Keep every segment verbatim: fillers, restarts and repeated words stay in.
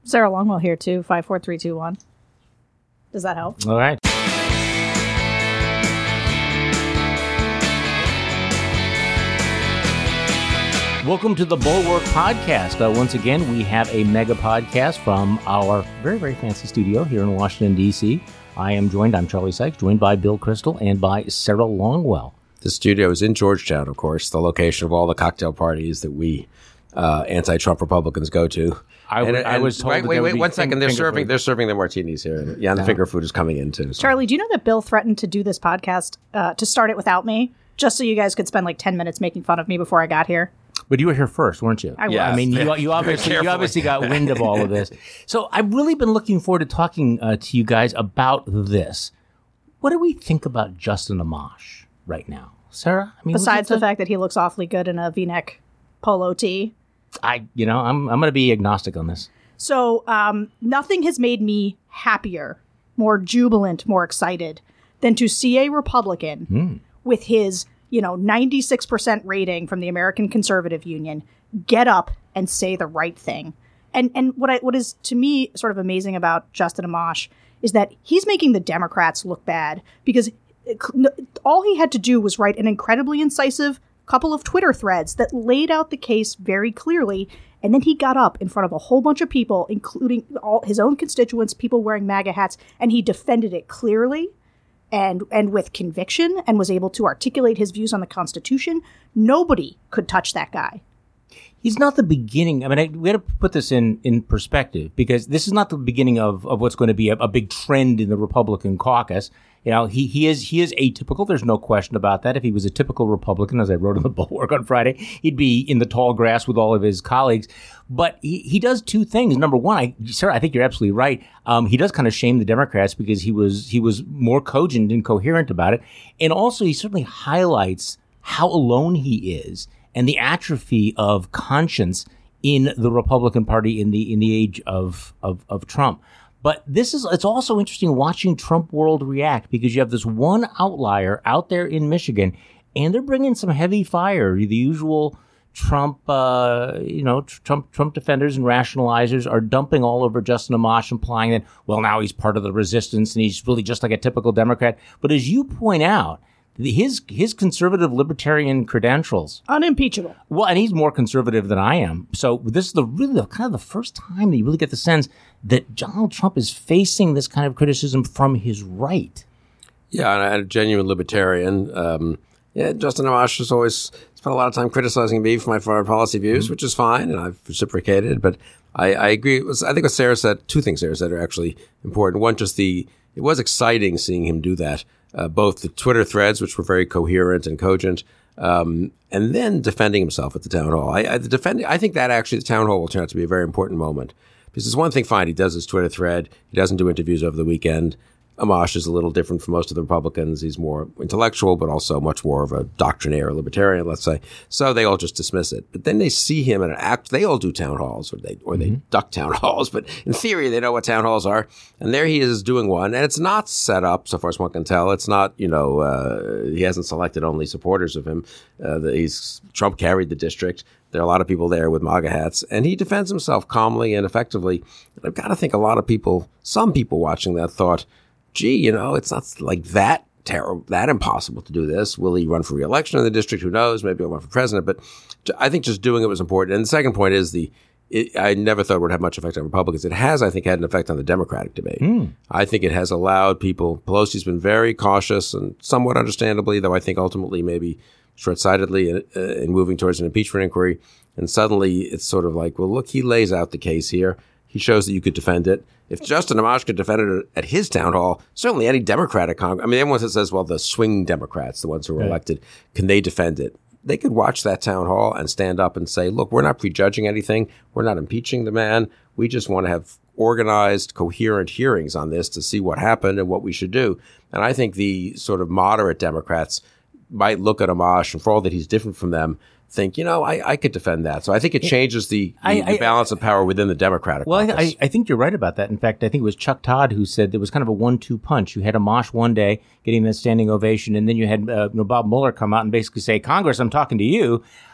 Sarah Longwell here, too. five, four, three, two, one. Does that help? All right. Welcome to the Bulwark Podcast. Uh, once again, we have a mega podcast from our very, very fancy studio here in Washington, D C. I am joined, I'm Charlie Sykes, joined by Bill Kristol and by Sarah Longwell. The studio is in Georgetown, of course, the location of all the cocktail parties that we uh, anti-Trump Republicans go to. I, and, w- I and was told wait, that wait, there wait, would be one second. They're finger serving. food. They're serving their martinis here. And, yeah, and the Yeah. finger food is coming in too. So. Charlie, do you know that Bill threatened to do this podcast, uh, to start it without me, just so you guys could spend like ten minutes making fun of me before I got here? But you were here first, weren't you? I was. Yeah. I mean, you, Yeah. you obviously you Carefully. obviously got wind of all of this. So I've really been looking forward to talking uh, to you guys about this. What do we think about Justin Amash right now, Sarah? I mean, Besides was it the fact that he looks awfully good in a V-neck polo tee. I, you know, I'm I'm going to be agnostic on this. So um, nothing has made me happier, more jubilant, more excited than to see a Republican Mm. with his, you know, ninety-six percent rating from the American Conservative Union get up and say the right thing. And and what I what is to me sort of amazing about Justin Amash is that he's making the Democrats look bad because all he had to do was write an incredibly incisive couple of Twitter threads that laid out the case very clearly. And then he got up in front of a whole bunch of people, including all his own constituents, people wearing MAGA hats, and he defended it clearly and and with conviction and was able to articulate his views on the Constitution. Nobody could touch that guy. He's not the beginning. I mean, I, we got to put this in, in perspective because this is not the beginning of, of what's going to be a, a big trend in the Republican caucus. You know, he, he is he is atypical. There's no question about that. If he was a typical Republican, as I wrote in the Bulwark on Friday, he'd be in the tall grass with all of his colleagues. But he, he does two things. Number one, I, sir, I think you're absolutely right. Um, he does kind of shame the Democrats because he was he was more cogent and coherent about it. And also, he certainly highlights how alone he is and the atrophy of conscience in the Republican Party in the in the age of of, of Trump. But this is it's also interesting watching Trump world react because you have this one outlier out there in Michigan, and they're bringing some heavy fire. The usual Trump, uh, you know, Trump Trump defenders and rationalizers are dumping all over Justin Amash, implying that, well, now he's part of the resistance and he's really just like a typical Democrat. But as you point out, his his conservative libertarian credentials, Unimpeachable. well, and he's more conservative than I am. So this is the really the, kind of the first time that you really get the sense that Donald Trump is facing this kind of criticism from his right. Yeah, and a genuine libertarian. Um, yeah, Justin Amash has always spent a lot of time criticizing me for my foreign policy views, mm-hmm. which is fine, and I've reciprocated. But I, I agree. It was, I think what Sarah said, two things Sarah said are actually important. One, just the it was exciting seeing him do that. Uh, both the Twitter threads, which were very coherent and cogent, um, and then defending himself at the town hall. I, I, the defending, I think that actually the town hall will turn out to be a very important moment. Because there's one thing, fine, he does his Twitter thread. He doesn't do interviews over the weekend. Amash is a little different from most of the Republicans. He's more intellectual, but also much more of a doctrinaire libertarian, let's say. So they all just dismiss it. But then they see him in an act. They all do town halls, or they or they mm-hmm. duck town halls. But in theory, they know what town halls are. And there he is doing one. And it's not set up, so far as one can tell. It's not, you know, uh, he hasn't selected only supporters of him. Uh, the, he's Trump carried the district. There are a lot of people there with MAGA hats, and he defends himself calmly and effectively. And I've got to think a lot of people, some people watching that thought, gee, you know, it's not like that terrible, that impossible to do this. Will he run for re-election in the district? Who knows? Maybe he'll run for president. But I think just doing it was important. And the second point is the, it, I never thought it would have much effect on Republicans. It has, I think, had an effect on the Democratic debate. Mm. I think it has allowed people, Pelosi's been very cautious and somewhat understandably, though I think ultimately maybe short-sightedly uh, in moving towards an impeachment inquiry. And suddenly it's sort of like, well, look, he lays out the case here. He shows that you could defend it. If Justin Amash could defend it at his town hall, certainly any Democratic Congress, I mean, everyone says, well, the swing Democrats, the ones who were right. elected, can they defend it? They could watch that town hall and stand up and say, look, we're not prejudging anything. We're not impeaching the man. We just want to have organized, coherent hearings on this to see what happened and what we should do. And I think the sort of moderate Democrats might look at Amash, and for all that he's different from them, think, you know, I, I could defend that. So I think it changes the, the, I, I, the balance of power within the Democratic Well, caucus. I, I think you're right about that. In fact, I think it was Chuck Todd who said there was kind of a one two punch. You had Amash one day getting that standing ovation, and then you had uh, you know, Bob Mueller come out and basically say, Congress, I'm talking to you.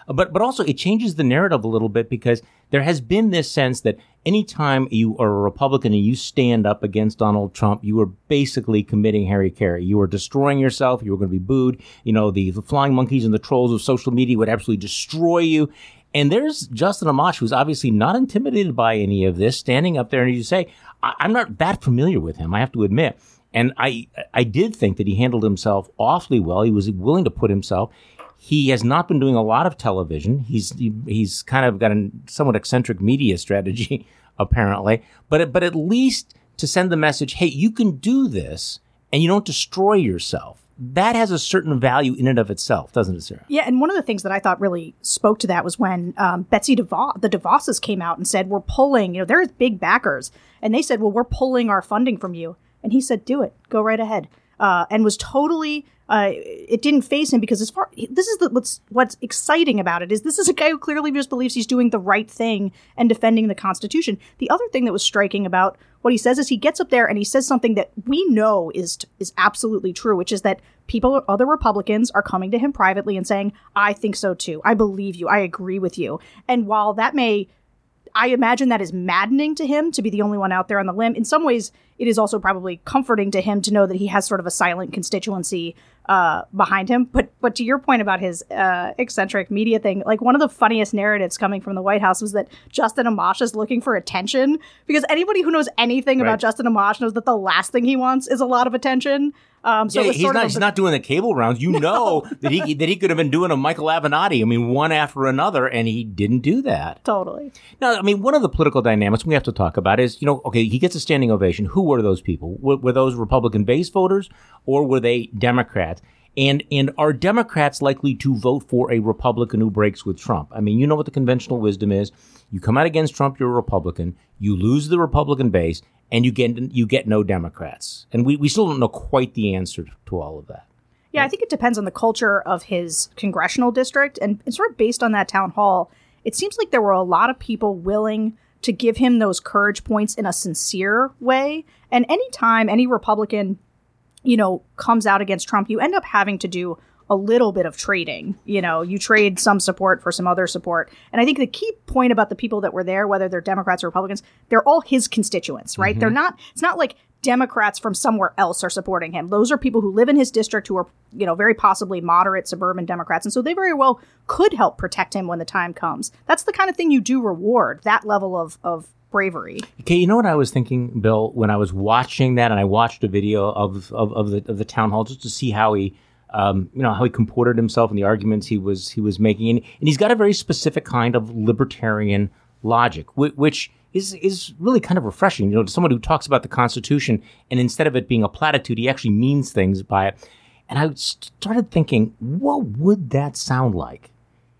But but also it changes the narrative a little bit because there has been this sense that anytime you are a Republican and you stand up against Donald Trump, you are basically committing hara-kiri. You are destroying yourself. You are going to be booed. You know, the, the flying monkeys and the trolls of social media would absolutely destroy you. And there's Justin Amash, who's obviously not intimidated by any of this, standing up there and you say, I, I'm not that familiar with him, I have to admit. And I I did think that he handled himself awfully well. He was willing to put himself. He has not been doing a lot of television. He's he, he's kind of got a somewhat eccentric media strategy, apparently. But but at least to send the message, hey, you can do this and you don't destroy yourself. That has a certain value in and of itself, doesn't it, Sarah? Yeah, and one of the things that I thought really spoke to that was when um, Betsy DeVos, the DeVosses came out and said, we're pulling, you know, there's big backers. And they said, well, we're pulling our funding from you. And he said, do it. Go right ahead. Uh, and was totally, uh, it didn't faze him because as far, this is the, what's, what's exciting about it is this is a guy who clearly just believes he's doing the right thing and defending the Constitution. The other thing that was striking about what he says is he gets up there and he says something that we know is, is absolutely true, which is that people, other Republicans are coming to him privately and saying, I think so too. I believe you. I agree with you. And while that may, I imagine that is maddening to him to be the only one out there on the limb. In some ways, it is also probably comforting to him to know that he has sort of a silent constituency uh, behind him. But but to your point about his uh, eccentric media thing, like one of the funniest narratives coming from the White House was that Justin Amash is looking for attention, because anybody who knows anything right. about Justin Amash knows that the last thing he wants is a lot of attention. Um, so yeah, it was he's sort not. of He's not doing the cable rounds. You no. know that he that he could have been doing a Michael Avenatti. I mean, one after another, and he didn't do that. Totally. Now, I mean, one of the political dynamics we have to talk about is, you know, okay, he gets a standing ovation. Who were those people? Were, were those Republican base voters, or were they Democrats? And and are Democrats likely to vote for a Republican who breaks with Trump? I mean, you know what the conventional wisdom is. You come out against Trump, you're a Republican. You lose the Republican base, and you get you get no Democrats. And we, we still don't know quite the answer to all of that. Yeah, I think it depends on the culture of his congressional district. And, and sort of based on that town hall, it seems like there were a lot of people willing to give him those courage points in a sincere way. And anytime any Republican, you know, comes out against Trump, you end up having to do a little bit of trading. You know, you trade some support for some other support. And I think the key point about the people that were there, whether they're Democrats or Republicans, they're all his constituents, right? Mm-hmm. They're not, it's not like Democrats from somewhere else are supporting him. Those are people who live in his district who are, you know, very possibly moderate suburban Democrats. And so they very well could help protect him when the time comes. That's the kind of thing you do reward, that level of, of bravery. Okay, you know what I was thinking, Bill, when I was watching that, and I watched a video of, of, of the of the town hall just to see how he Um, you know, how he comported himself and the arguments he was he was making. And, and he's got a very specific kind of libertarian logic, which, which is is really kind of refreshing, you know, to someone who talks about the Constitution and instead of it being a platitude, he actually means things by it. And I started thinking, what would that sound like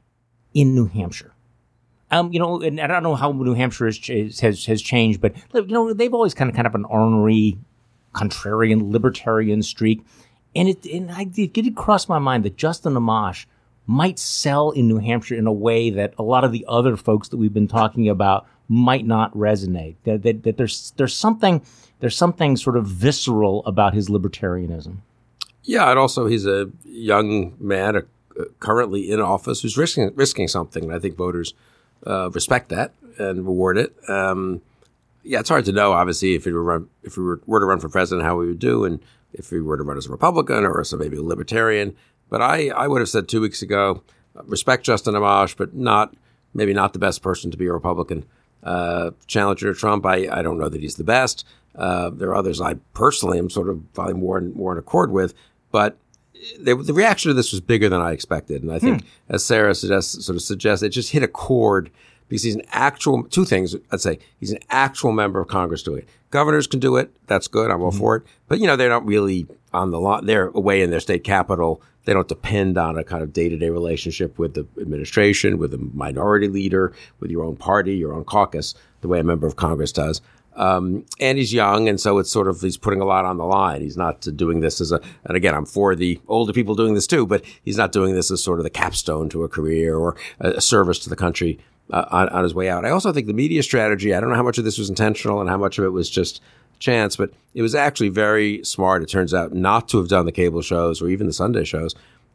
in New Hampshire? Um, you know, and I don't know how New Hampshire has has, has changed, but, you know, they've always kind of kind of an ornery, contrarian, libertarian streak. And it, and I, it did cross my mind that Justin Amash might sell in New Hampshire in a way that a lot of the other folks that we've been talking about might not resonate. That, that, that there's there's something there's something sort of visceral about his libertarianism. Yeah, and also he's a young man uh, currently in office who's risking risking something, and I think voters uh, respect that and reward it. Um, yeah, it's hard to know, obviously, if he were run, if we were, were to run for president, how we would do, and if we were to run as a Republican or as a, maybe a Libertarian. But I, I would have said two weeks ago, respect Justin Amash, but not maybe not the best person to be a Republican. Uh, challenger Trump, I, I don't know that he's the best. Uh, there are others I personally am sort of probably more in, more in accord with. But they, the reaction to this was bigger than I expected. And I think, hmm. as Sarah suggests, sort of suggests, it just hit a chord because he's an actual, two things, I'd say. He's an actual member of Congress doing it. Governors can do it. That's good. I'm all mm-hmm. for it. But, you know, they're not really on the lot. They're away in their state capital. They don't depend on a kind of day-to-day relationship with the administration, with a minority leader, with your own party, your own caucus, the way a member of Congress does. Um, and he's young, and so it's sort of, he's putting a lot on the line. He's not uh, doing this as a, and again, I'm for the older people doing this too, but he's not doing this as sort of the capstone to a career or a, a service to the country uh, on, on his way out. I also think the media strategy, I don't know how much of this was intentional and how much of it was just chance, but it was actually very smart, it turns out, not to have done the cable shows or even the Sunday shows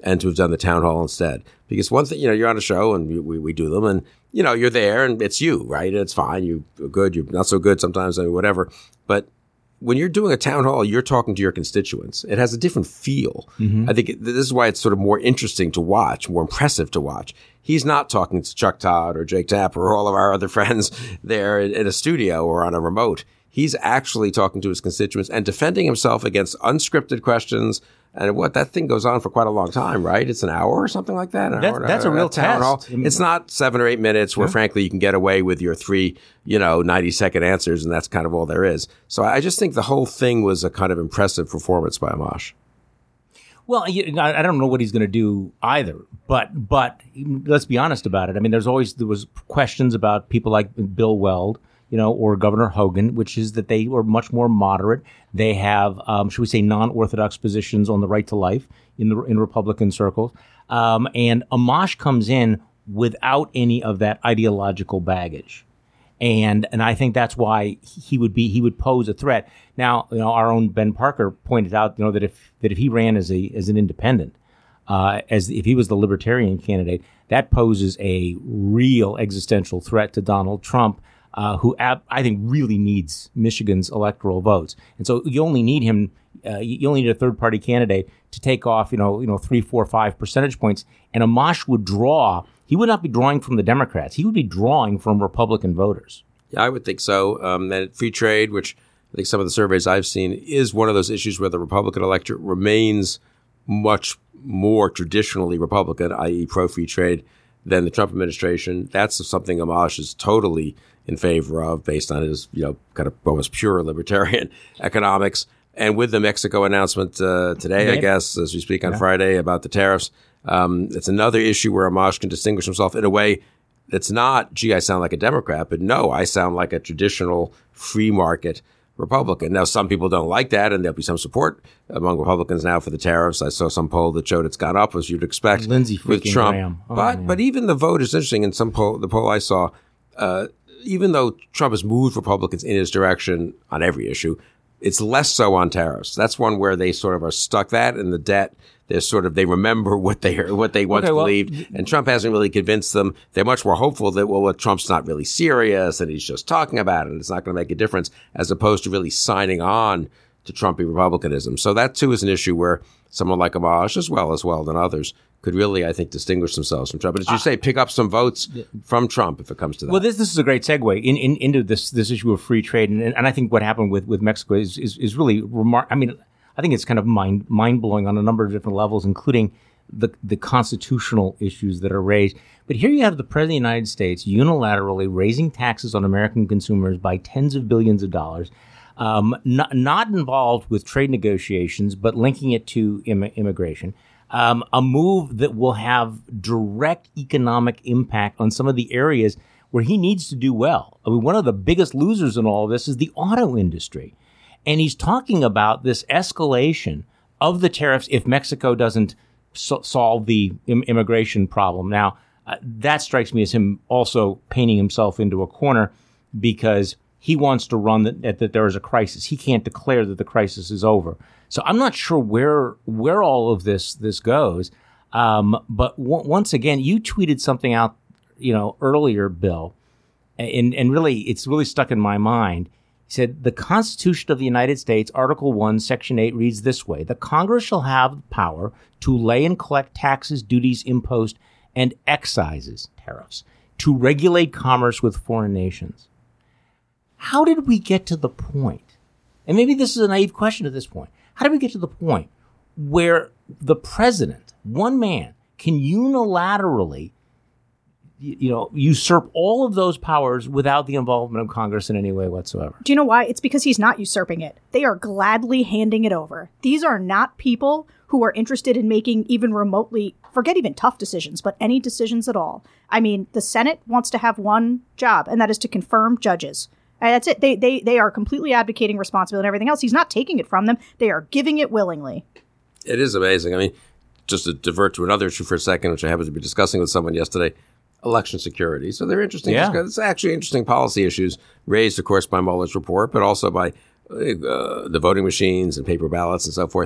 and to have done the town hall instead. Because one thing, you know, you're on a show and we, we, we do them and, you know, you're there and it's you, right? It's fine. You're good. You're not so good sometimes, I mean, whatever. But when you're doing a town hall, you're talking to your constituents. It has a different feel. Mm-hmm. I think it, this is why it's sort of more interesting to watch, more impressive to watch. He's not talking to Chuck Todd or Jake Tapper or all of our other friends there in, in a studio or on a remote. He's actually talking to his constituents and defending himself against unscripted questions. And what that thing goes on for quite a long time, right? It's an hour or something like that. An that's, hour, that's a, a real town test. Hall. It's not seven or eight minutes where, yeah. frankly, you can get away with your three, you know, ninety second answers, and that's kind of all there is. So I just think the whole thing was a kind of impressive performance by Amash. Well, I don't know what he's going to do either, but but let's be honest about it. I mean, there's always there was questions about people like Bill Weld, you know, or Governor Hogan, which is that they were much more moderate. They have, um, should we say, non-orthodox positions on the right to life in the in Republican circles. Um, and Amash comes in without any of that ideological baggage. And and I think that's why he would be he would pose a threat. Now, you know, our own Ben Parker pointed out, you know, that if that if he ran as a as an independent, uh, as if he was the Libertarian candidate, that poses a real existential threat to Donald Trump, uh, who ab- I think really needs Michigan's electoral votes. And so you only need him. Uh, you only need a third party candidate to take off, you know, you know, three, four, five percentage points. And Amash would draw. He would not be drawing from the Democrats. He would be drawing from Republican voters. Yeah, I would think so. Um, that free trade, which I think some of the surveys I've seen, is one of those issues where the Republican electorate remains much more traditionally Republican, that is pro-free trade, than the Trump administration. That's something Amash is totally in favor of based on his, you know, kind of almost pure libertarian economics. And with the Mexico announcement uh, today, right. I guess, as we speak on yeah. Friday about the tariffs, um, it's another issue where Amash can distinguish himself in a way that's not, gee, I sound like a Democrat, but no, I sound like a traditional free market Republican. Now, some people don't like that, and there'll be some support among Republicans now for the tariffs. I saw some poll that showed it's gone up, as you'd expect, Lindsey with Trump. Graham. Oh, but man. but even the vote is interesting. In some poll, the poll I saw, uh, even though Trump has moved Republicans in his direction on every issue, it's less so on tariffs. That's one where they sort of are stuck. That and the debt. They're sort of, they remember what they what they once okay, well, believed, and Trump hasn't really convinced them. They're much more hopeful that, well, well, Trump's not really serious and he's just talking about it and it's not going to make a difference, as opposed to really signing on to Trumpy Republicanism. So that, too, is an issue where someone like Amash, as well as well than others, could really, I think, distinguish themselves from Trump. But as you say, pick up some votes from Trump if it comes to that. Well, this this is a great segue in, in, into this this issue of free trade. And, and I think what happened with, with Mexico is, is, is really remarkable. I mean, I think it's kind of mind mind blowing on a number of different levels, including the the constitutional issues that are raised. But here you have the President of the United States unilaterally raising taxes on American consumers by tens of billions of dollars, um, not, not involved with trade negotiations, but linking it to Im- immigration. Um, a move that will have direct economic impact on some of the areas where he needs to do well. I mean, one of the biggest losers in all of this is the auto industry. And he's talking about this escalation of the tariffs if Mexico doesn't so- solve the im- immigration problem. Now, uh, that strikes me as him also painting himself into a corner, because he wants to run that, that there is a crisis. He can't declare that the crisis is over. So I'm not sure where where all of this this goes. Um, but w- once again, you tweeted something out, you know, earlier, Bill, and and really it's really stuck in my mind. He said, the Constitution of the United States, Article one, Section eight reads this way: the Congress shall have the power to lay and collect taxes, duties, imposts, and excises, tariffs, to regulate commerce with foreign nations. How did we get to the point? And maybe this is a naive question at this point. How did we get to the point where the president, one man, can unilaterally, you know, usurp all of those powers without the involvement of Congress in any way whatsoever? Do you know why? It's because he's not usurping it. They are gladly handing it over. These are not people who are interested in making even remotely, forget even tough decisions, but any decisions at all. I mean, the Senate wants to have one job, and that is to confirm judges. And that's it. They, they, they are completely abdicating responsibility and everything else. He's not taking it from them. They are giving it willingly. It is amazing. I mean, just to divert to another issue for a second, which I happened to be discussing with someone yesterday, election security. So they're interesting. Yeah. It's actually interesting policy issues raised, of course, by Mueller's report, but also by uh, the voting machines and paper ballots and so forth.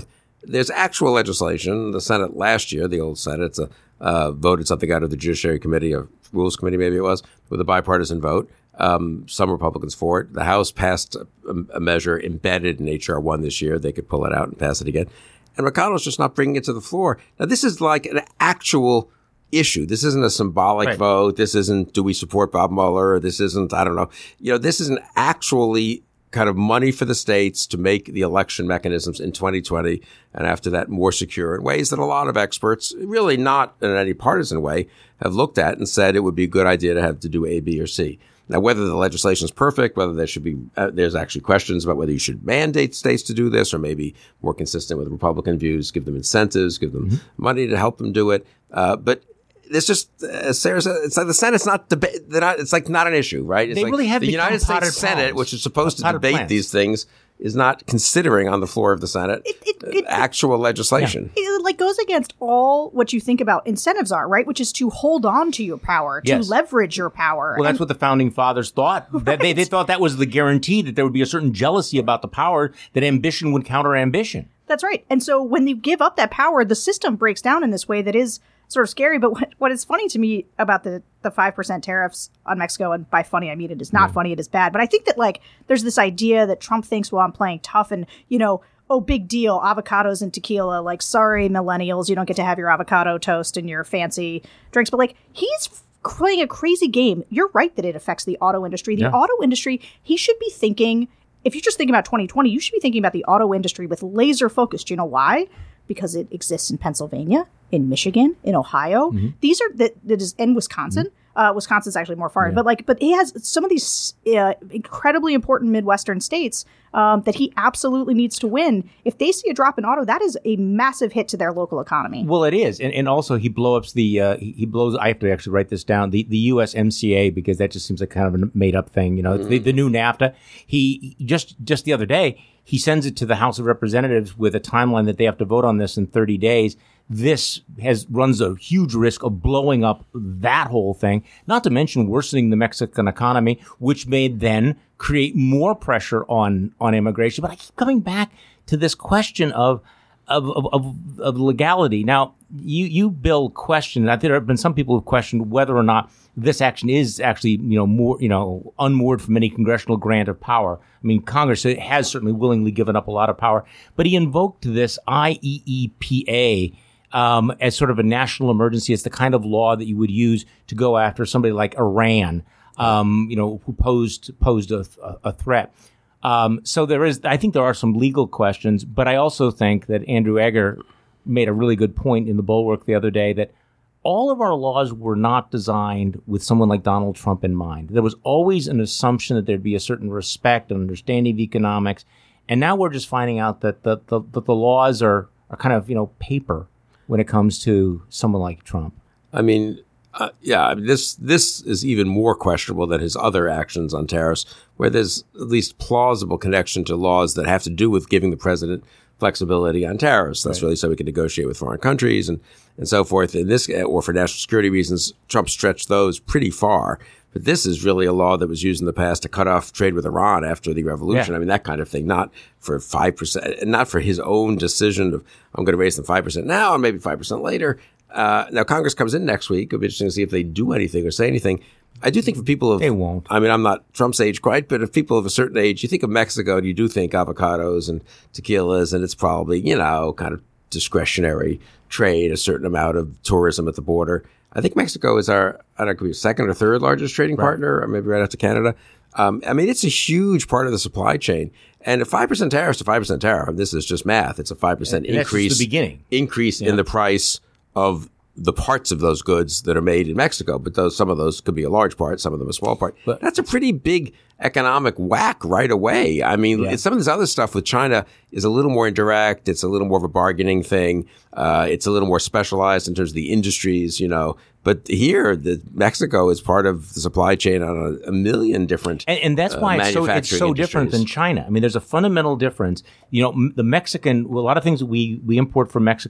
there's actual legislation. The Senate last year, the old Senate, uh, uh, voted something out of the Judiciary Committee, or Rules Committee maybe it was, with a bipartisan vote. Um, some Republicans for it. The House passed a, a measure embedded in H R one this year. They could pull it out and pass it again. And McConnell's just not bringing it to the floor. Now, this is like an actual issue. This isn't a symbolic right. vote. This isn't, do we support Bob Mueller? This isn't, I don't know. You know, this is an actually kind of money for the states to make the election mechanisms in twenty twenty and after that more secure in ways that a lot of experts, really not in any partisan way, have looked at and said it would be a good idea to have to do A, B, or C. Now, whether the legislation is perfect, whether there should be, uh, there's actually questions about whether you should mandate states to do this or maybe more consistent with Republican views, give them incentives, give them mm-hmm. money to help them do it. Uh, but it's just, as Sarah said, it's like the Senate's not debate. They're not. It's like not an issue, right? It's they like really have the United States Senate, plans. which is supposed to debate plans. these things, is not considering on the floor of the Senate It- it- it- actual legislation. It like goes against all what you think about incentives are, right? Which is to hold on to your power, to Yes. leverage your power. Well, that's And- what the founding fathers thought. That they, they thought that was the guarantee that there would be a certain jealousy about the power, that ambition would counter ambition. That's right. And so when you give up that power, the system breaks down in this way that is sort of scary. But what, what is funny to me about the, the five percent tariffs on Mexico, and by funny, I mean it is not funny, it is bad. But I think that, like, there's this idea that Trump thinks, well, I'm playing tough and, you know, oh, big deal, avocados and tequila. Like, sorry, millennials, you don't get to have your avocado toast and your fancy drinks. But, like, he's playing a crazy game. You're right that it affects the auto industry. The Yeah. auto industry, he should be thinking, if you're just thinking about twenty twenty, you should be thinking about the auto industry with laser focus. Do you know why? Because it exists in Pennsylvania, in Michigan, in Ohio. Mm-hmm. These are that that is in Wisconsin. Uh, Wisconsin's actually more foreign, but like, but he has some of these uh, incredibly important Midwestern states um, that he absolutely needs to win. If they see a drop in auto, that is a massive hit to their local economy. Well, it is, and, and also he blow ups the uh, he he blows. I have to actually write this down. The the U S M C A, because that just seems like kind of a made up thing. You know, mm-hmm. the, the new NAFTA. He just just the other day he sends it to the House of Representatives with a timeline that they have to vote on this in thirty days. This has runs a huge risk of blowing up that whole thing, not to mention worsening the Mexican economy, which may then create more pressure on, on immigration. But I keep coming back to this question of of, of, of, of legality. Now, you, you, Bill, questioned, I think there have been some people who've questioned whether or not this action is actually, you know, more, you know, unmoored from any congressional grant of power. I mean, Congress has certainly willingly given up a lot of power, but he invoked this I E E P A Um, as sort of a national emergency. It's the kind of law that you would use to go after somebody like Iran, um, you know, who posed posed a, a threat. Um, so there is, I think there are some legal questions, but I also think that Andrew Egger made a really good point in the Bulwark the other day that all of our laws were not designed with someone like Donald Trump in mind. There was always an assumption that there'd be a certain respect and understanding of economics, and now we're just finding out that the the, that the laws are are kind of, you know, paper when it comes to someone like Trump. I mean, uh, yeah, I mean, this this is even more questionable than his other actions on tariffs, where there's at least plausible connection to laws that have to do with giving the president flexibility on tariffs. That's right. Really so we can negotiate with foreign countries and, and so forth. In this, or for national security reasons, Trump stretched those pretty far. But this is really a law that was used in the past to cut off trade with Iran after the revolution. Yeah. I mean, that kind of thing, not for five percent, not for his own decision of, I'm going to raise them five percent now and maybe five percent later. Uh, now, Congress comes in next week. It'll be interesting to see if they do anything or say anything. I do think for people of, they won't. I mean, I'm not Trump's age quite, but if people of a certain age, you think of Mexico and you do think avocados and tequilas, and it's probably, you know, kind of discretionary trade, a certain amount of tourism at the border. I think Mexico is our, I don't know, could be second or third largest trading right. partner, or maybe right after Canada. Um, I mean, it's a huge part of the supply chain. And a five percent tariff is a five percent tariff. And this is just math. It's a five percent and increase. That's just the beginning. Increase yeah. in the price of the parts of those goods that are made in Mexico. But those, some of those could be a large part, some of them a small part. But that's a pretty big economic whack right away. I mean, yeah. some of this other stuff with China is a little more indirect. It's a little more of a bargaining thing. Uh, it's a little more specialized in terms of the industries, you know. But here, the, Mexico is part of the supply chain on a, a million different and, and that's why uh, it's so, it's so different than China. I mean, there's a fundamental difference. You know, the Mexican, well, a lot of things that we, we import from Mexico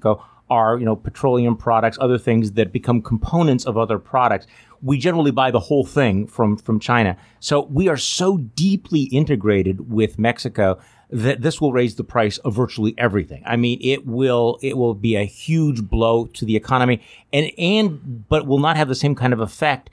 are, you know, petroleum products, other things that become components of other products. We generally buy the whole thing from, from China. So we are so deeply integrated with Mexico that this will raise the price of virtually everything. I mean, it will it will be a huge blow to the economy, and and but will not have the same kind of effect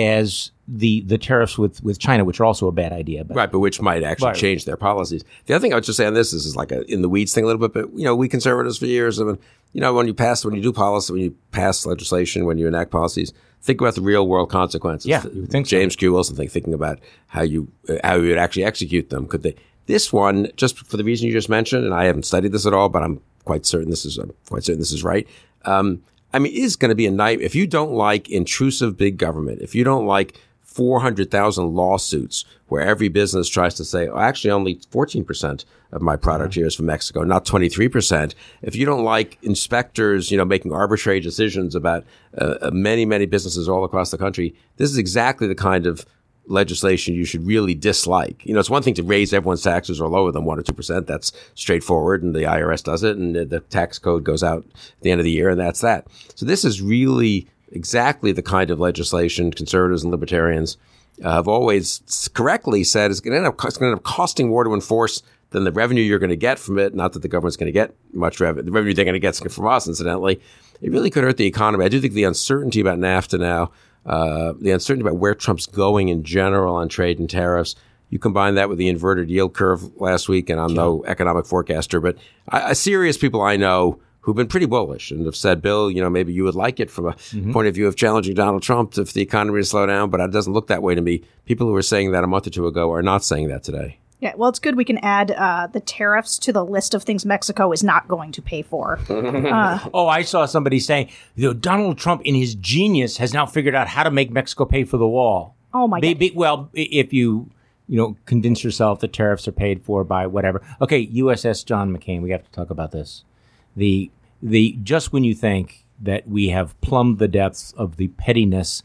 as the the tariffs with, with China, which are also a bad idea. But. Right, but which might actually Right. change their policies. The other thing I would just say on this is, is like a in the weeds thing a little bit, but you know, we conservatives for years, I mean, you know, when you pass, when you do policy, when you pass legislation, when you enact policies, think about the real world consequences. Yeah, you would think so. James Q. Wilson thing, thinking about how you uh, how you would actually execute them. Could they? This one, just for the reason you just mentioned, and I haven't studied this at all, but I'm quite certain this is I'm quite certain this is right. Um, I mean, it is going to be a night if you don't like intrusive big government, if you don't like four hundred thousand lawsuits where every business tries to say, oh, actually only fourteen percent of my product here is from Mexico, not twenty-three percent. If you don't like inspectors, you know, making arbitrary decisions about uh, many, many businesses all across the country, this is exactly the kind of legislation you should really dislike. You know, it's one thing to raise everyone's taxes or lower them one or two percent. That's straightforward, and the I R S does it, and the tax code goes out at the end of the year, and that's that. So this is really exactly the kind of legislation conservatives and libertarians uh, have always correctly said is going to end up, it's going to end up costing more to enforce than the revenue you're going to get from it. Not that the government's going to get much revenue. The revenue they're going to get is from us, incidentally. It really could hurt the economy. I do think the uncertainty about NAFTA now, uh, the uncertainty about where Trump's going in general on trade and tariffs, you combine that with the inverted yield curve last week, and I'm no economic forecaster, but I, I, serious people I know who've been pretty bullish and have said, Bill, you know, maybe you would like it from a mm-hmm. point of view of challenging Donald Trump if the economy to slow down, but it doesn't look that way to me. People who were saying that a month or two ago are not saying that today. Yeah, well, it's good we can add uh, the tariffs to the list of things Mexico is not going to pay for. Uh, oh, I saw somebody saying, you know, Donald Trump, in his genius, has now figured out how to make Mexico pay for the wall. Oh, my be, God. Be, well, if you, you know, convince yourself the tariffs are paid for by whatever. Okay, U S S John McCain, we have to talk about this. The the just when you think that we have plumbed the depths of the pettiness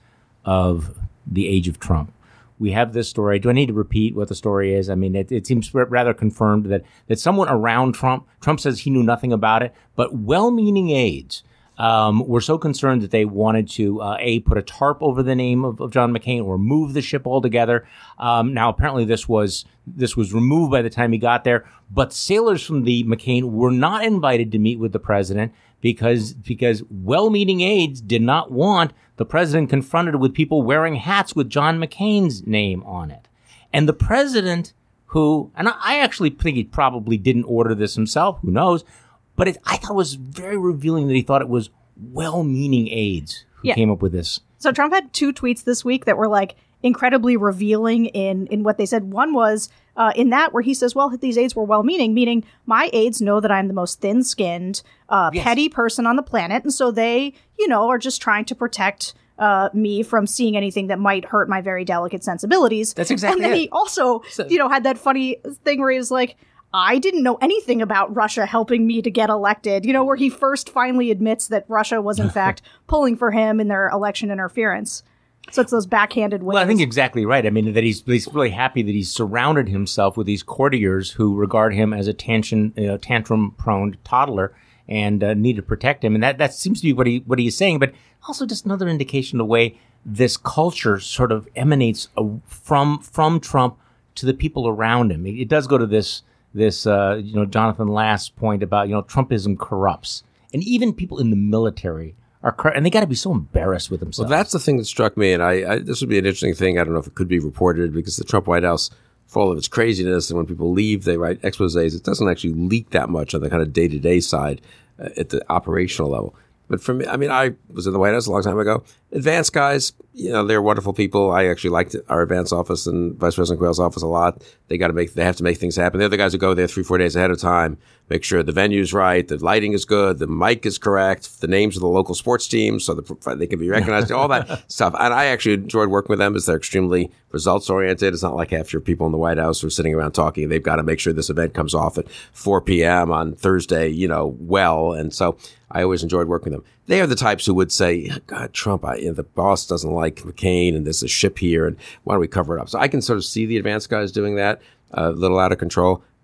of the age of Trump, we have this story. Do I need to repeat what the story is? I mean, it, it seems rather confirmed that, that someone around Trump, Trump says he knew nothing about it, but well-meaning aides um, were so concerned that they wanted to, uh, A, put a tarp over the name of, of John McCain or move the ship altogether. Um, now, apparently this was this was removed by the time he got there, but sailors from the McCain were not invited to meet with the president because because well-meaning aides did not want the president confronted with people wearing hats with John McCain's name on it. And the president, who, and I actually think he probably didn't order this himself, who knows, but it, I thought it was very revealing that he thought it was well-meaning aides who Yeah. came up with this. So Trump had two tweets this week that were like incredibly revealing in, in what they said. One was uh, in that where he says, well, these aides were well-meaning, meaning my aides know that I'm the most thin-skinned, uh, Yes. petty person on the planet. And so they, you know, are just trying to protect uh, me from seeing anything that might hurt my very delicate sensibilities. That's exactly And then it. he also, So- you know, had that funny thing where he was like, I didn't know anything about Russia helping me to get elected, you know, where he first finally admits that Russia was in fact pulling for him in their election interference. So it's those backhanded ways. Well, I think exactly right. I mean, that he's, he's really happy that he's surrounded himself with these courtiers who regard him as a tantrum, you know, tantrum-prone toddler and uh, need to protect him. And that, that seems to be what he what he is saying. But also just another indication of the way this culture sort of emanates uh, from from Trump to the people around him. It, it does go to this this uh, you know Jonathan Last's point about you know Trumpism corrupts, and even people in the military are corrupt, and they got to be so embarrassed with Well, themselves. that's the thing that struck me, and I, I this would be an interesting thing. I don't know if it could be reported because the Trump White House, for all of its craziness, and when people leave, they write exposés. It doesn't actually leak that much on the kind of day-to-day side uh, at the operational level. But for me, I mean, I was in the White House a long time ago. Advance guys, you know, they're wonderful people. I actually liked our advance office and Vice President Quayle's office a lot. They got to make, they have to make things happen. They're the guys who go there three, four days ahead of time, make sure the venue's right, the lighting is good, the mic is correct, the names of the local sports teams so that they can be recognized, all that stuff. And I actually enjoyed working with them as they're extremely results oriented. It's not like half your people in the White House who are sitting around talking. They've got to make sure this event comes off at four p.m. on Thursday, you know, well. And so I always enjoyed working with them. They are the types who would say, God, Trump, I, you know, the boss doesn't like McCain and there's a ship here and why don't we cover it up? So I can sort of see the advanced guys doing that, uh, a little out of control.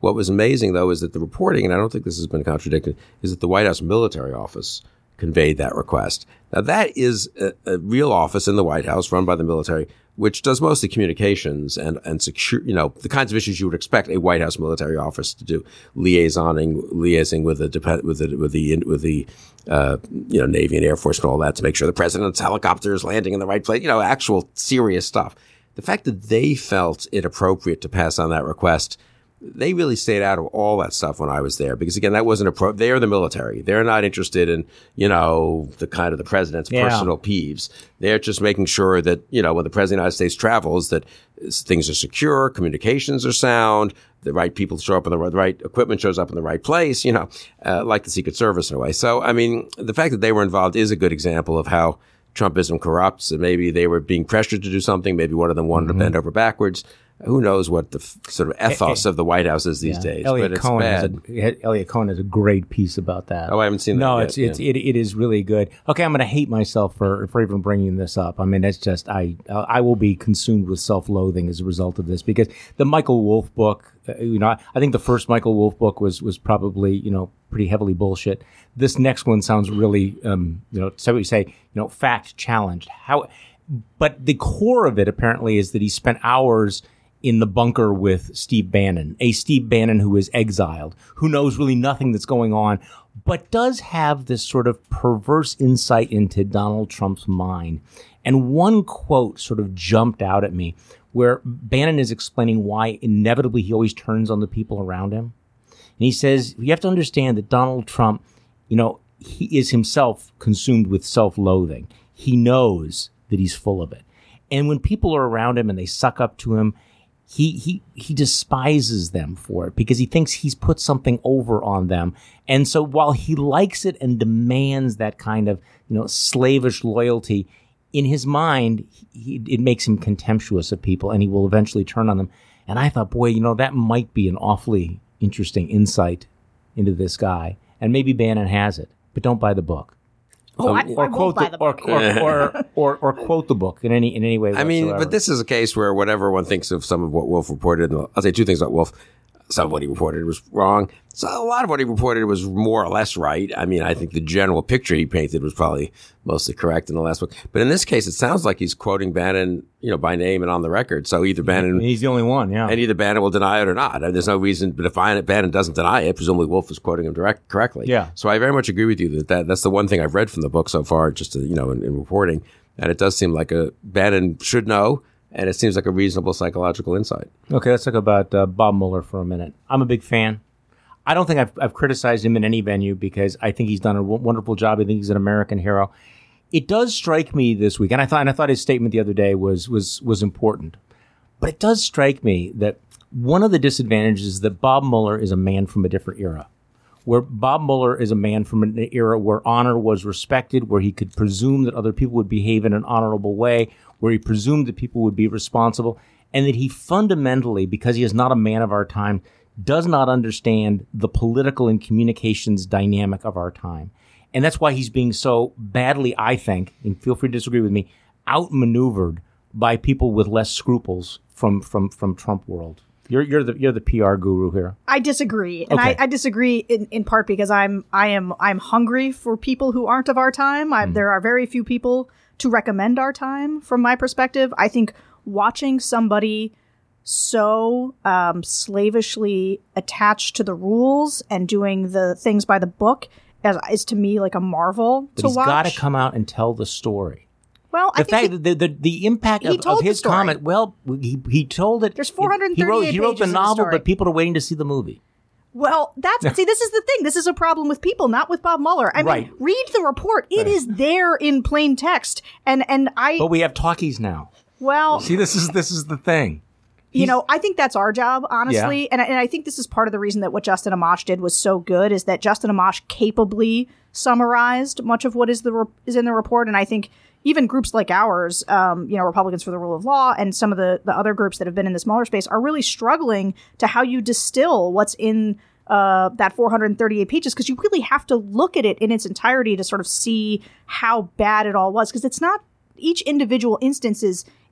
What was amazing, though, is that the reporting, and I don't think this has been contradicted, is that the White House Military Office conveyed that request. Now, that is a, a real office in the White House run by the military, which does mostly communications and, and secure, you know, the kinds of issues you would expect a White House military office to do, liaisoning, liaising with the, with the, with the, with the, uh, you know, Navy and Air Force and all that to make sure the president's helicopter is landing in the right place, you know, actual serious stuff. The fact that they felt it appropriate to pass on that request, they really stayed out of all that stuff when I was there, because again, that wasn't a pro. They are the military. They're not interested in, you know, the kind of the president's yeah. personal peeves. They're just making sure that, you know, when the president of the United States travels, that things are secure, communications are sound, the right people show up in the right, the right equipment shows up in the right place, you know, uh, like the Secret Service in a way. So, I mean, the fact that they were involved is a good example of how Trumpism corrupts, and maybe they were being pressured to do something. Maybe one of them wanted mm-hmm. to bend over backwards. Who knows what the f- sort of ethos of the White House is these yeah. days? Elliot but it's Cohen bad. Has a, Elliot Cohen has a great piece about that. Oh, I haven't seen that. No, yet. it's it's yeah. it, it is really good. Okay, I'm going to hate myself for for even bringing this up. I mean, it's just I I will be consumed with self-loathing as a result of this, because the Michael Wolff book, uh, you know, I, I think the first Michael Wolff book was was probably, you know, pretty heavily bullshit. This next one sounds really, um, you know, so we say, you know, fact challenged. How, but the core of it apparently is that he spent hours in the bunker with Steve Bannon, a Steve Bannon who is exiled, who knows really nothing that's going on, but does have this sort of perverse insight into Donald Trump's mind. And one quote sort of jumped out at me where Bannon is explaining why inevitably he always turns on the people around him. And he says, you have to understand that Donald Trump, you know, he is himself consumed with self-loathing. He knows that he's full of it. And when people are around him and they suck up to him, He he he despises them for it, because he thinks he's put something over on them. And so while he likes it and demands that kind of, you know, slavish loyalty, in his mind, he, it makes him contemptuous of people, and he will eventually turn on them. And I thought, boy, you know, that might be an awfully interesting insight into this guy. And maybe Bannon has it, but don't buy the book. Oh, I, or I quote buy the, the book. or, or, or, or, or quote the book in any in any way whatsoever. I mean, but this is a case where whatever one thinks of some of what Wolff reported, and I'll say two things about Wolff. Some of what he reported was wrong. So a lot of what he reported was more or less right. I mean, I think the general picture he painted was probably mostly correct in the last book. But in this case, it sounds like he's quoting Bannon, you know, by name and on the record. So either Bannon... He's the only one, yeah. And either Bannon will deny it or not. I mean, there's no reason, but if Bannon doesn't deny it, presumably Wolff is quoting him direct, correctly. Yeah. So I very much agree with you that, that that's the one thing I've read from the book so far, just, to, you know, in, in reporting. And it does seem like a Bannon should know. And it seems like a reasonable psychological insight. Okay, let's talk about uh, Bob Mueller for a minute. I'm a big fan. I don't think I've, I've criticized him in any venue, because I think he's done a w- wonderful job. I think he's an American hero. It does strike me this week, and I thought, and I thought his statement the other day was was was important. But it does strike me that one of the disadvantages is that Bob Mueller is a man from a different era, where Bob Mueller is a man from an era where honor was respected, where he could presume that other people would behave in an honorable way, where he presumed that people would be responsible, and that he fundamentally, because he is not a man of our time, does not understand the political and communications dynamic of our time. And that's why he's being so badly, I think, and feel free to disagree with me, outmaneuvered by people with less scruples from from from Trump world. You're you're the you're the P R guru here. I disagree, and Okay. I, I disagree in, in part because I'm I am I'm hungry for people who aren't of our time. I, Mm. There are very few people to recommend our time from my perspective. I think watching somebody so um, slavishly attached to the rules and doing the things by the book is, is to me like a marvel But to he's watch. got to come out and tell the story. Well, I The think fact he- that the, the the impact he of, told of the his story. comment. Well, he he told it. There's four hundred He wrote thirty-eight he wrote the pages in the novel, story. but people are waiting to see the movie. Well, that's see. This is the thing. This is a problem with people, not with Bob Mueller. I Right. mean, read the report. It is there in plain text, and and I But we have talkies now. well, See, this is this is the thing. you know, I think that's our job, honestly, Yeah. and I- and I think this is part of the reason that what Justin Amash did was so good is that Justin Amash capably summarized much of what is the re- is in the report, and I think even groups like ours, um, you know, Republicans for the Rule of Law, and some of the the other groups that have been in this Mueller space are really struggling to how you distill what's in uh, that four hundred thirty-eight pages, because you really have to look at it in its entirety to sort of see how bad it all was, because it's not each individual instance is is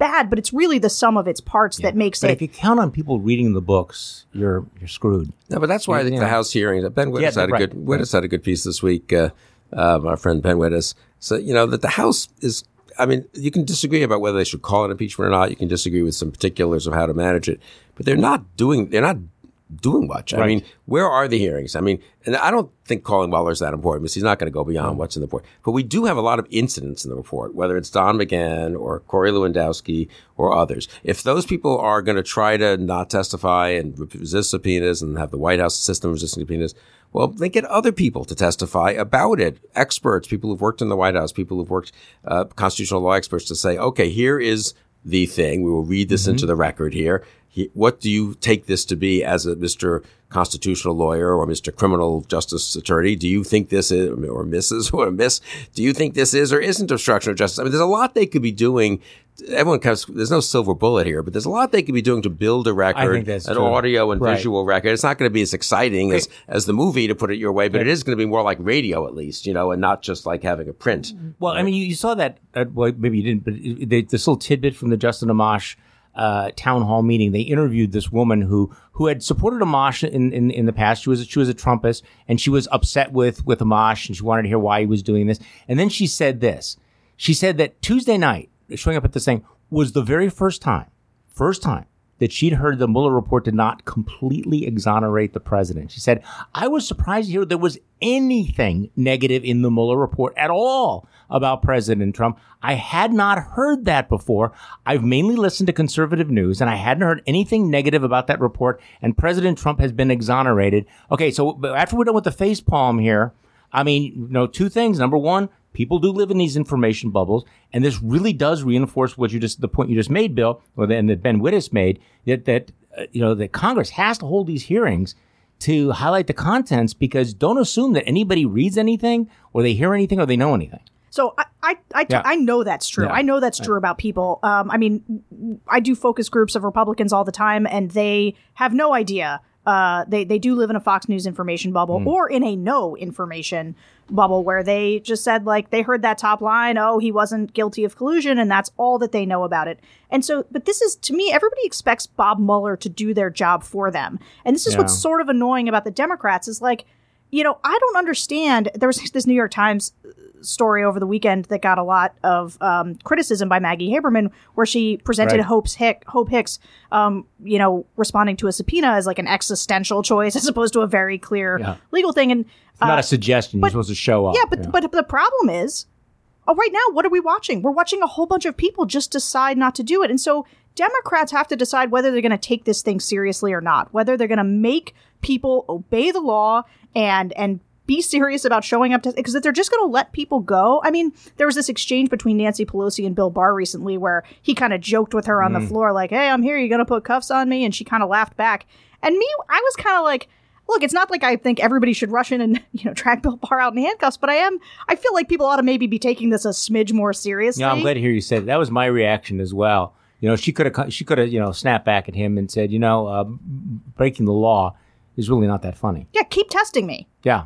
bad, but it's really the sum of its parts yeah. that makes but it. But if you count on people reading the books, you're you're screwed. No, but that's why I think the House hearings. Ben Wittes yeah, had a right, good Wittes right. had a good piece this week. Uh, uh, our friend Ben Wittes. So you know that the House is. I mean, you can disagree about whether they should call it impeachment or not. You can disagree with some particulars of how to manage it, but they're not doing. They're not. doing much. Right. I mean, where are the hearings? I mean, and I don't think calling Mueller is that important because he's not going to go beyond what's in the report. But we do have a lot of incidents in the report, whether it's Don McGahn or Corey Lewandowski or others. If those people are going to try to not testify and resist subpoenas and have the White House system resisting subpoenas, well, they get other people to testify about it. Experts, people who've worked in the White House, people who've worked, uh, constitutional law experts to say, okay, here is the thing. We will read this mm-hmm. into the record here. He, what do you take this to be as a Mister Constitutional Lawyer or Mister Criminal Justice Attorney? Do you think this is, or Missus or Miss, do you think this is or isn't obstruction of justice? I mean, there's a lot they could be doing. Everyone comes, there's no silver bullet here, but there's a lot they could be doing to build a record, an true. audio and right. visual record. It's not going to be as exciting as, as the movie, to put it your way, but right. it is going to be more like radio at least, you know, and not just like having a print. Well, right? I mean, you, you saw that, uh, well, maybe you didn't, but it, this little tidbit from the Justin Amash Uh, town hall meeting. They interviewed this woman who who had supported Amash in, in, in the past. She was she was a Trumpist, and she was upset with with Amash, and she wanted to hear why he was doing this. And then she said this. She said that Tuesday night, showing up at this thing, was the very first time, first time that she'd heard the Mueller report did not completely exonerate the president. She said, I was surprised to hear there was anything negative in the Mueller report at all about President Trump. I had not heard that before. I've mainly listened to conservative news, and I hadn't heard anything negative about that report, and President Trump has been exonerated. Okay, so after we're done with the facepalm here, I mean, you know, two things. Number one, people do live in these information bubbles, and this really does reinforce what you just, the point you just made, Bill, or the, and that Ben Wittes made, that, that uh, you know, that Congress has to hold these hearings to highlight the contents, because don't assume that anybody reads anything or they hear anything or they know anything. So I I, I, yeah. I know that's true. Yeah. I know that's true about people. Um, I mean, I do focus groups of Republicans all the time, and they have no idea. Uh, they, they do live in a Fox News information bubble mm. or in a no information bubble where they just said, like, they heard that top line, oh, he wasn't guilty of collusion, and that's all that they know about it. And so, but this is, to me, everybody expects Bob Mueller to do their job for them. And this is yeah. what's sort of annoying about the Democrats is, like, you know, I don't understand. There was this New York Times story over the weekend that got a lot of um, criticism by Maggie Haberman, where she presented right. Hope's Hick, Hope Hicks, um, you know, responding to a subpoena as like an existential choice as opposed to a very clear yeah. legal thing. And it's not uh, a suggestion. But, you're supposed to show up. Yeah, but, yeah. but the problem is, oh, right now, what are we watching? We're watching a whole bunch of people just decide not to do it. And so Democrats have to decide whether they're going to take this thing seriously or not, whether they're going to make people obey the law and and be serious about showing up to, because if they're just going to let people go. I mean, there was this exchange between Nancy Pelosi and Bill Barr recently where he kind of joked with her on mm. the floor, like, hey, I'm here. You're going to put cuffs on me? And she kind of laughed back. And me, I was kind of like, look, it's not like I think everybody should rush in and, you know, drag Bill Barr out in handcuffs, but I am, I feel like people ought to maybe be taking this a smidge more seriously. Yeah, I'm glad to hear you say that. That was my reaction as well. You know, she could have, she could have, you know, snapped back at him and said, you know, uh, breaking the law is really not that funny. Yeah, keep testing me. Yeah.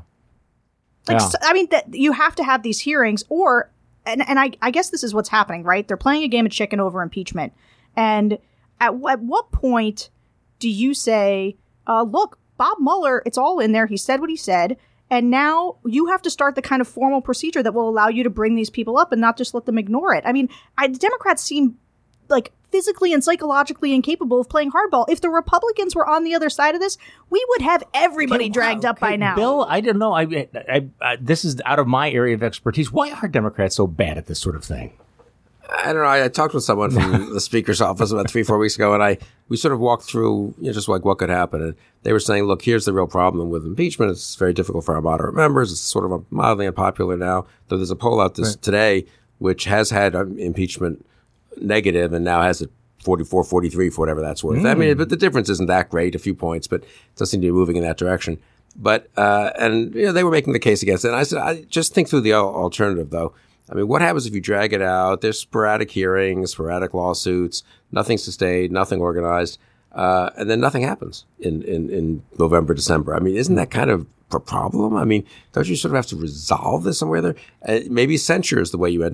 Like, yeah. so, I mean, that you have to have these hearings, or, and, and I, I guess this is what's happening, right? They're playing a game of chicken over impeachment. And at, at what point do you say, uh, look, Bob Mueller, it's all in there. He said what he said. And now you have to start the kind of formal procedure that will allow you to bring these people up and not just let them ignore it. I mean, I, the Democrats seem like physically and psychologically incapable of playing hardball. If the Republicans were on the other side of this, we would have everybody okay, dragged wow, up okay, by now. Bill, I don't know. I, I, I, this is out of my area of expertise. Why are Democrats so bad at this sort of thing? I don't know. I, I talked with someone from the Speaker's office about three, four weeks ago, and I we sort of walked through, you know, just like what could happen. And they were saying, look, here's the real problem with impeachment. It's very difficult for our moderate members. It's sort of mildly unpopular now. Though there's a poll out this right. today which has had um, impeachment negative and now has a forty-four, forty-three for whatever that's worth. Mm. I mean, but the difference isn't that great, a few points, but it does seem to be moving in that direction. But, uh, and, you know, they were making the case against it. And I said, I just think through the alternative, though. I mean, what happens if you drag it out? There's sporadic hearings, sporadic lawsuits, nothing sustained, nothing organized, uh, and then nothing happens in, in, in November, December. I mean, isn't that kind of a problem? I mean, don't you sort of have to resolve this somewhere there? Uh, maybe censure is the way you end up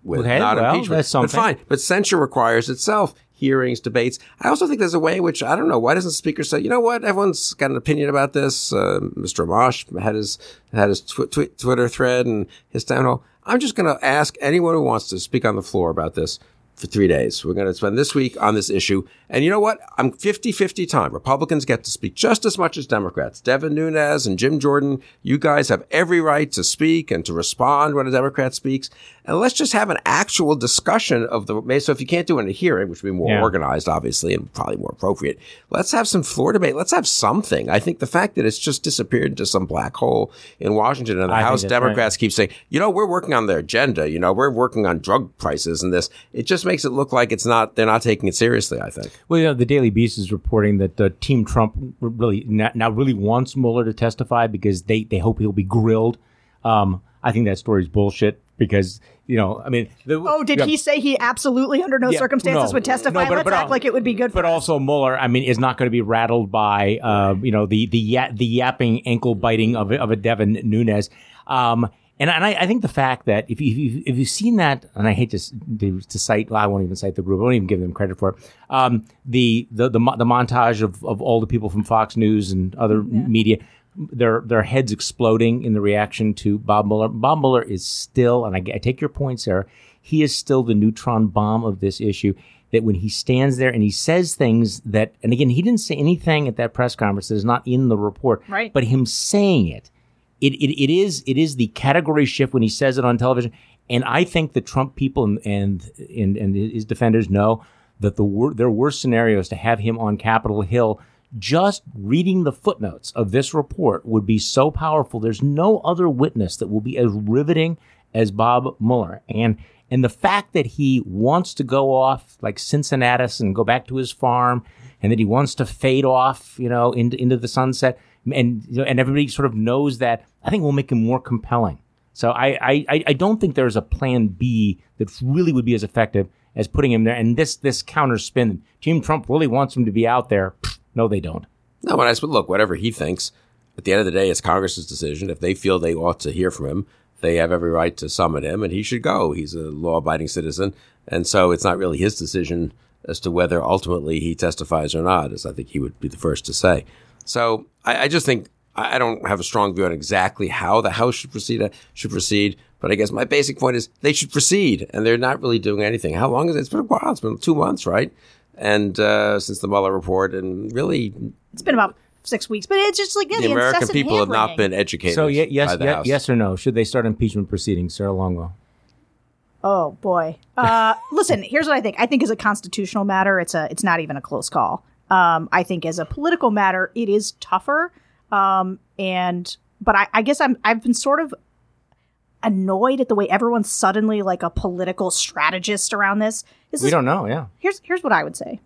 with, Okay, not well, impeachment. that's something. But fine. But censure requires itself hearings, debates. I also think there's a way in which, I don't know, why doesn't the speaker say, you know what, everyone's got an opinion about this. Uh, Mister Amash had his, had his tw- tw- Twitter thread and his town hall. I'm just going to ask anyone who wants to speak on the floor about this for three days. We're going to spend this week on this issue. And you know what? I'm fifty-fifty time. Republicans get to speak just as much as Democrats. Devin Nunes and Jim Jordan, you guys have every right to speak and to respond when a Democrat speaks. And let's just have an actual discussion of the, so if you can't do it in a hearing, which would be more yeah. organized, obviously, and probably more appropriate, let's have some floor debate. Let's have something. I think the fact that it's just disappeared into some black hole in Washington and the I House Democrats right. keep saying, you know, we're working on their agenda. You know, we're working on drug prices and this. It just makes it look like it's not, they're not taking it seriously, I think. Well, you know, the Daily Beast is reporting that uh, Team Trump really now really wants Mueller to testify because they, they hope he'll be grilled. Um, I think that story's bullshit because, you know, I mean... The, oh, did yeah, he say he absolutely under no yeah, circumstances no, would testify? no, but, Let's but, act like it would be good for But us. also Mueller, I mean, is not going to be rattled by, uh, you know, the the, ya- the yapping ankle biting of, a- of a Devin Nunes. Um, and and I, I think the fact that if, you, if, you, if you've seen that, and I hate to, to, to cite, well, I won't even cite the group, I won't even give them credit for it, um, the, the, the, the montage of, of all the people from Fox News and other yeah. media, their their heads exploding in the reaction to Bob Mueller. Bob Mueller is still, and I, I take your point, Sarah, he is still the neutron bomb of this issue, that when he stands there and he says things that, and again, he didn't say anything at that press conference that is not in the report, right. but him saying it, it, it, it is it is the category shift when he says it on television. And I think the Trump people and and, and, and his defenders know that the wor- their worst scenario is to have him on Capitol Hill. Just reading the footnotes of this report would be so powerful. There's no other witness that will be as riveting as Bob Mueller. And and the fact that he wants to go off like Cincinnatus and go back to his farm, and that he wants to fade off, you know, into into the sunset, and you know, and everybody sort of knows that, I think will make him more compelling. So I I I don't think there's a plan B that really would be as effective as putting him there. And this this counter spin, Team Trump really wants him to be out there. No, they don't. No, but I said, look, whatever he thinks, at the end of the day, it's Congress's decision. If they feel they ought to hear from him, they have every right to summon him, and he should go. He's a law-abiding citizen, and so it's not really his decision as to whether ultimately he testifies or not, as I think he would be the first to say. So I, I just think I don't have a strong view on exactly how the House should proceed. Should proceed, but I guess my basic point is they should proceed, and they're not really doing anything. How long is it? It's been a while. It's been two months, right? And uh, since the Mueller report, and really, it's been about six weeks. But it's just like yeah, the, the American incessant people have not hand-wringing. been educated. So ye- yes, by the ye- House. yes or no? Should they start impeachment proceedings, Sarah Longo? Oh boy. Uh, listen, here's what I think. I think as a constitutional matter, it's a it's not even a close call. Um, I think as a political matter, it is tougher. Um, and but I, I guess I'm I've been sort of annoyed at the way everyone's suddenly like a political strategist around this. this We is, don't know. Yeah. Here's here's what I would say.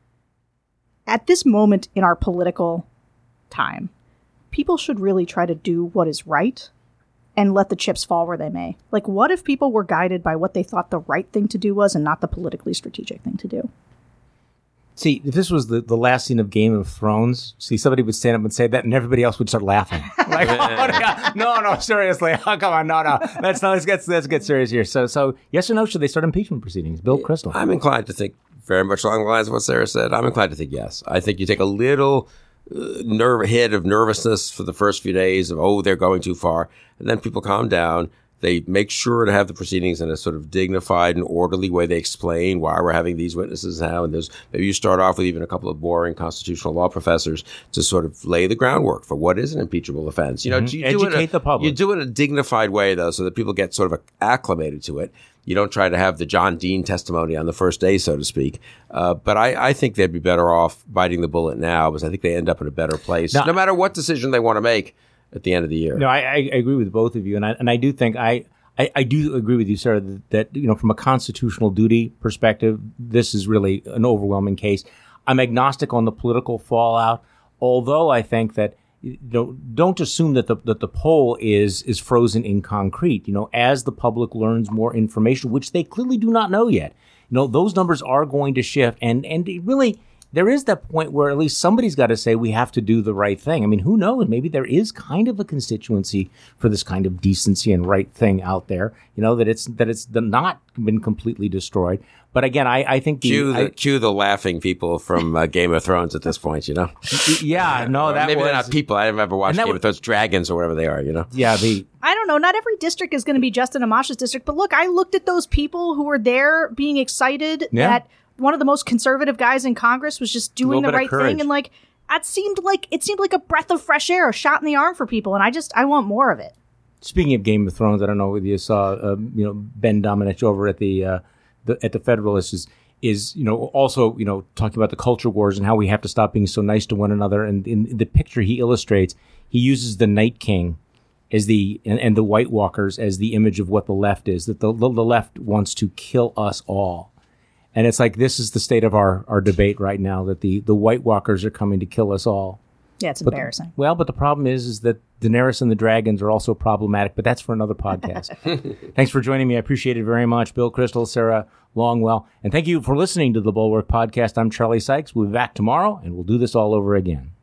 At this moment in our political time, people should really try to do what is right and let the chips fall where they may. Like, what if people were guided by what they thought the right thing to do was and not the politically strategic thing to do? See, if this was the, the last scene of Game of Thrones, see, somebody would stand up and say that, and everybody else would start laughing. Like, oh, no, no, seriously, oh, come on, no, no, let's not, let's get let's get serious here. So, so, yes or no? Should they start impeachment proceedings? Bill Kristol. I'm inclined to think very much along the lines of what Sarah said. I'm inclined to think yes. I think you take a little uh, nerve hit of nervousness for the first few days of, oh, they're going too far. And then people calm down. They make sure to have the proceedings in a sort of dignified and orderly way. They explain why we're having these witnesses now. And there's, maybe you start off with even a couple of boring constitutional law professors to sort of lay the groundwork for what is an impeachable offense. You know, Mm-hmm. you do Educate it a, the public. You do it in a dignified way, though, so that people get sort of acclimated to it. You don't try to have the John Dean testimony on the first day, so to speak. Uh, but I, I think they'd be better off biting the bullet now, because I think they end up in a better place, Now, no matter what decision they want to make at the end of the year. No, I, I agree with both of you, and I and I do think I, I, I do agree with you, Sarah, that, that you know from a constitutional duty perspective, this is really an overwhelming case. I'm agnostic on the political fallout, although I think that you know, don't assume that the that the poll is is frozen in concrete. You know, as the public learns more information, which they clearly do not know yet, you know, those numbers are going to shift, and and it really. there is that point where at least somebody's got to say we have to do the right thing. I mean, who knows? Maybe there is kind of a constituency for this kind of decency and right thing out there. You know, that it's that it's not been completely destroyed. But again, I, I think the, cue the I, cue the laughing people from uh, Game of Thrones at this point. You know, yeah, no, that maybe was, they're not people. I've never watched Game was, of Thrones, dragons or whatever they are. You know, yeah, the. I don't know. Not every district is going to be Justin Amash's district, but look, I looked at those people who were there being excited yeah. that one of the most conservative guys in Congress was just doing the right thing, and like that seemed like it seemed like a breath of fresh air, a shot in the arm for people, and I just I want more of it. Speaking of Game of Thrones, I don't know whether you saw, uh, you know, Ben Domenech over at the, uh, the at the Federalist is is you know also you know talking about the culture wars and how we have to stop being so nice to one another. And in the picture he illustrates, he uses the Night King as the and, and the White Walkers as the image of what the left is. That the the left wants to kill us all. And it's like, this is the state of our, our debate right now, that the, the White Walkers are coming to kill us all. Yeah, it's but embarrassing. The, well, but the problem is, is that Daenerys and the dragons are also problematic, but that's for another podcast. Thanks for joining me. I appreciate it very much. Bill Kristol, Sarah Longwell. And thank you for listening to the Bulwark Podcast. I'm Charlie Sykes. We'll be back tomorrow, and we'll do this all over again.